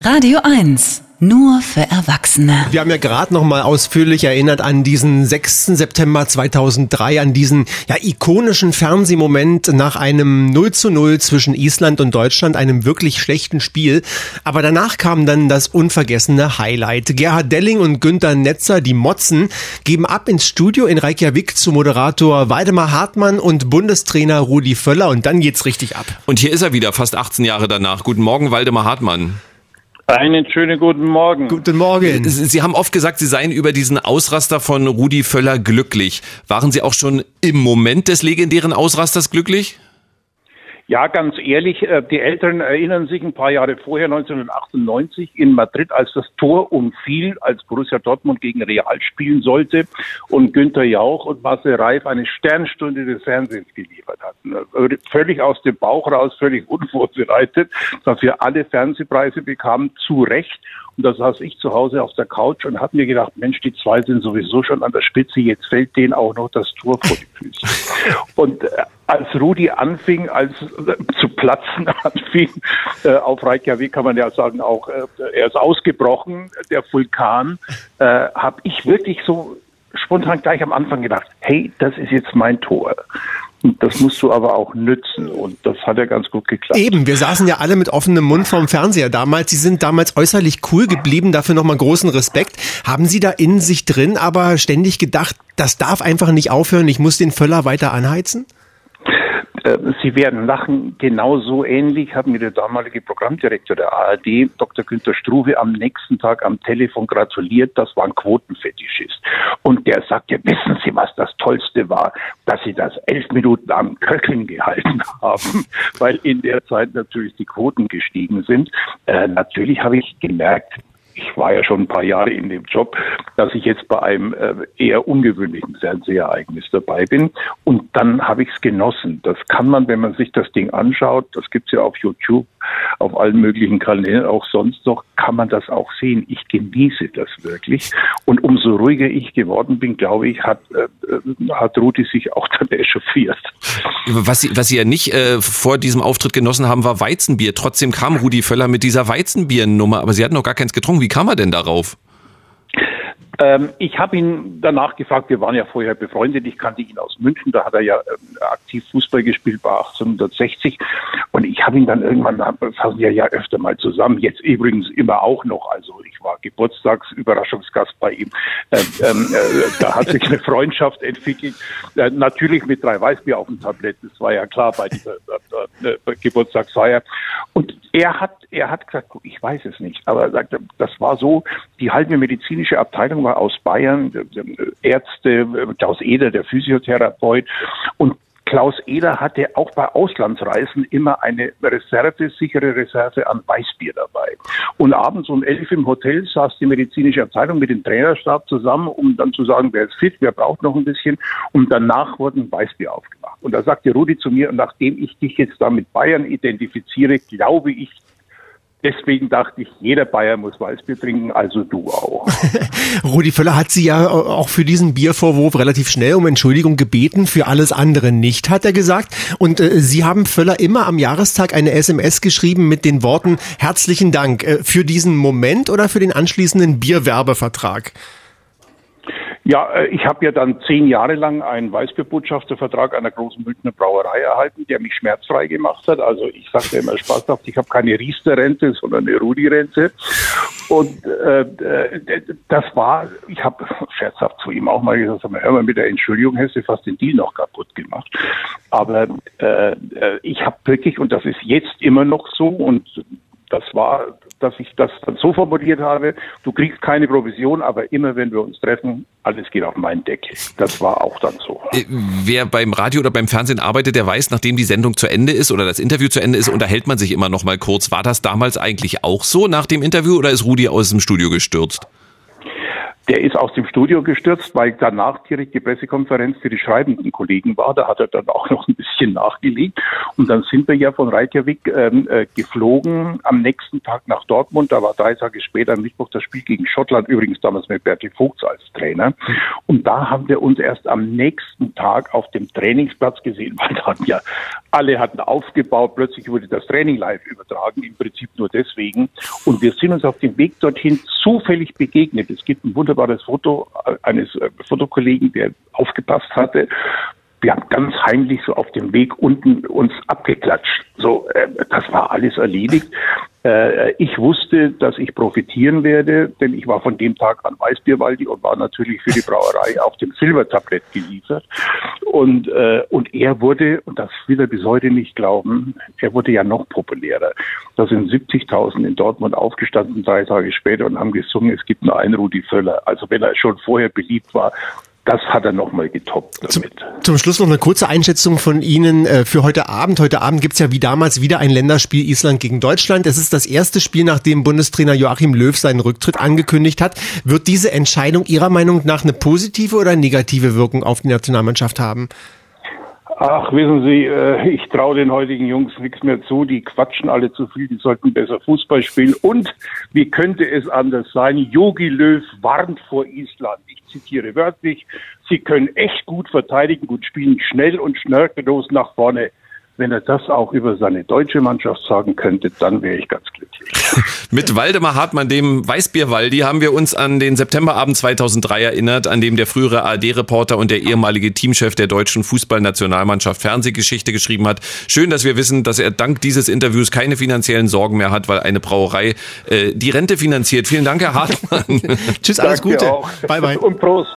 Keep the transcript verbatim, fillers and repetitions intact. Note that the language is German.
Radio eins. Nur für Erwachsene. Wir haben ja gerade noch mal ausführlich erinnert an diesen sechsten September zweitausenddrei, an diesen ja ikonischen Fernsehmoment nach einem null zu null zwischen Island und Deutschland, einem wirklich schlechten Spiel. Aber danach kam dann das unvergessene Highlight. Gerhard Delling und Günther Netzer, die Motzen, geben ab ins Studio in Reykjavik zu Moderator Waldemar Hartmann und Bundestrainer Rudi Völler und dann geht's richtig ab. Und hier ist er wieder, fast achtzehn Jahre danach. Guten Morgen, Waldemar Hartmann. Einen schönen guten Morgen. Guten Morgen. Sie haben oft gesagt, Sie seien über diesen Ausraster von Rudi Völler glücklich. Waren Sie auch schon im Moment des legendären Ausrasters glücklich? Ja, ganz ehrlich, die Älteren erinnern sich ein paar Jahre vorher, neunzehnhundertachtundneunzig in Madrid, als das Tor umfiel, als Borussia Dortmund gegen Real spielen sollte und Günther Jauch und Marcel Reif eine Sternstunde des Fernsehens geliefert hatten. Völlig aus dem Bauch raus, völlig unvorbereitet, dafür alle Fernsehpreise bekamen, zu Recht. Und da saß ich zu Hause auf der Couch und habe mir gedacht, Mensch, die zwei sind sowieso schon an der Spitze, jetzt fällt denen auch noch das Tor vor die Füße. Und äh, als Rudi anfing, als äh, zu platzen anfing, äh, auf Reykjavik kann man ja sagen, auch äh, er ist ausgebrochen, der Vulkan, äh, habe ich wirklich so spontan gleich am Anfang gedacht, hey, das ist jetzt mein Tor. Und das musst du aber auch nützen. Und das hat ja ganz gut geklappt. Eben, wir saßen ja alle mit offenem Mund vorm Fernseher damals. Sie sind damals äußerlich cool geblieben, dafür nochmal großen Respekt. Haben Sie da in sich drin aber ständig gedacht, das darf einfach nicht aufhören, ich muss den Völler weiter anheizen? Sie werden lachen, genauso ähnlich hat mir der damalige Programmdirektor der A R D, Doktor Günter Struve, am nächsten Tag am Telefon gratuliert, das war ein Quotenfetischist. Und der sagte, wissen Sie, was das Tollste war? Dass Sie das elf Minuten am Köcheln gehalten haben, weil in der Zeit natürlich die Quoten gestiegen sind. Äh, natürlich habe ich gemerkt, ich war ja schon ein paar Jahre in dem Job, dass ich jetzt bei einem äh, eher ungewöhnlichen Fernsehereignis dabei bin. Und dann habe ich es genossen. Das kann man, wenn man sich das Ding anschaut, das gibt's ja auf YouTube, auf allen möglichen Kanälen, auch sonst noch, kann man das auch sehen. Ich genieße das wirklich. Und umso ruhiger ich geworden bin, glaube ich, hat, äh, hat Rudi sich auch dann echauffiert. Was Sie, was Sie ja nicht äh, vor diesem Auftritt genossen haben, war Weizenbier. Trotzdem kam Rudi Völler mit dieser Weizenbiernummer, aber Sie hatten noch gar keins getrunken. Wie kam er denn darauf? Ähm, ich habe ihn danach gefragt, wir waren ja vorher befreundet, ich kannte ihn aus München, da hat er ja äh, aktiv Fußball gespielt bei achtzehnhundertsechzig und ich habe ihn dann irgendwann, das saßen wir ja öfter mal zusammen, jetzt übrigens immer auch noch, also ich war Geburtstagsüberraschungsgast bei ihm, äh, ähm, äh, da hat sich eine Freundschaft entwickelt, äh, natürlich mit drei Weißbier auf dem Tablett, das war ja klar bei dieser äh, äh, Geburtstagsfeier und er hat, er hat gesagt, ich weiß es nicht, aber er sagte, das war so, die halbe medizinische Abteilung war aus Bayern, Ärzte, Klaus Eder, der Physiotherapeut und Klaus Eder hatte auch bei Auslandsreisen immer eine Reserve, sichere Reserve an Weißbier dabei. Und abends um elf im Hotel saß die medizinische Abteilung mit dem Trainerstab zusammen, um dann zu sagen, wer ist fit, wer braucht noch ein bisschen. Und danach wurde ein Weißbier aufgemacht. Und da sagte Rudi zu mir, nachdem ich dich jetzt da mit Bayern identifiziere, glaube ich, deswegen dachte ich, jeder Bayer muss Weißbier trinken, also du auch. Rudi Völler hat Sie ja auch für diesen Biervorwurf relativ schnell um Entschuldigung gebeten, für alles andere nicht, hat er gesagt. Und äh, Sie haben Völler immer am Jahrestag eine S M S geschrieben mit den Worten, herzlichen Dank, äh, für diesen Moment oder für den anschließenden Bierwerbevertrag? Ja, ich habe ja dann zehn Jahre lang einen Weißbierbotschaftervertrag einer großen Münchner Brauerei erhalten, der mich schmerzfrei gemacht hat. Also ich sagte immer spaßhaft, ich habe keine Riester-Rente, sondern eine Rudi-Rente. Und äh, das war, ich habe scherzhaft zu ihm auch mal gesagt, hör mal, mit der Entschuldigung hättest du fast den Deal noch kaputt gemacht. Aber äh, ich habe wirklich, und das ist jetzt immer noch so, und das war, dass ich das dann so formuliert habe, du kriegst keine Provision, aber immer wenn wir uns treffen, alles geht auf meinen Deckel. Das war auch dann so. Wer beim Radio oder beim Fernsehen arbeitet, der weiß, nachdem die Sendung zu Ende ist oder das Interview zu Ende ist, unterhält man sich immer noch mal kurz. War das damals eigentlich auch so nach dem Interview oder ist Rudi aus dem Studio gestürzt? Der ist aus dem Studio gestürzt, weil danach direkt die Pressekonferenz für die schreibenden Kollegen war. Da hat er dann auch noch ein bisschen nachgelegt. Und dann sind wir ja von Reykjavik ähm, äh, geflogen am nächsten Tag nach Dortmund. Da war drei Tage später am Mittwoch das Spiel gegen Schottland, übrigens damals mit Bertil Vogts als Trainer. Und da haben wir uns erst am nächsten Tag auf dem Trainingsplatz gesehen, weil da hatten ja alle hatten aufgebaut. Plötzlich wurde das Training live übertragen, im Prinzip nur deswegen. Und wir sind uns auf dem Weg dorthin zufällig begegnet. Es gibt ein wunderbares Foto eines äh, Fotokollegen, der aufgepasst hatte. Wir haben ganz heimlich so auf dem Weg unten uns abgeklatscht. So, äh, das war alles erledigt. Äh, ich wusste, dass ich profitieren werde, denn ich war von dem Tag an Weißbierwaldi und war natürlich für die Brauerei auf dem Silbertablett geliefert. Und äh, und er wurde, und das will er bis heute nicht glauben, er wurde ja noch populärer. Da sind siebzigtausend in Dortmund aufgestanden, drei Tage später, und haben gesungen, es gibt nur einen Rudi Völler. Also wenn er schon vorher beliebt war, das hat er nochmal getoppt damit. Zum, zum Schluss noch eine kurze Einschätzung von Ihnen äh, für heute Abend. Heute Abend gibt's ja wie damals wieder ein Länderspiel Island gegen Deutschland. Es ist das erste Spiel, nachdem Bundestrainer Joachim Löw seinen Rücktritt angekündigt hat. Wird diese Entscheidung Ihrer Meinung nach eine positive oder negative Wirkung auf die Nationalmannschaft haben? Ach, wissen Sie, äh, ich traue den heutigen Jungs nichts mehr zu. Die quatschen alle zu viel, die sollten besser Fußball spielen. Und wie könnte es anders sein? Jogi Löw warnt vor Island. Ich zitiere wörtlich, sie können echt gut verteidigen, gut spielen, schnell und schnörkellos nach vorne. Wenn er das auch über seine deutsche Mannschaft sagen könnte, dann wäre ich ganz glücklich. Mit Waldemar Hartmann, dem Weißbier-Waldi, haben wir uns an den Septemberabend zweitausenddrei erinnert, an dem der frühere A R D-Reporter und der ehemalige Teamchef der deutschen Fußballnationalmannschaft Fernsehgeschichte geschrieben hat. Schön, dass wir wissen, dass er dank dieses Interviews keine finanziellen Sorgen mehr hat, weil eine Brauerei äh, die Rente finanziert. Vielen Dank, Herr Hartmann. Tschüss, alles Danke Gute. Auch. Bye, bye. Und Prost.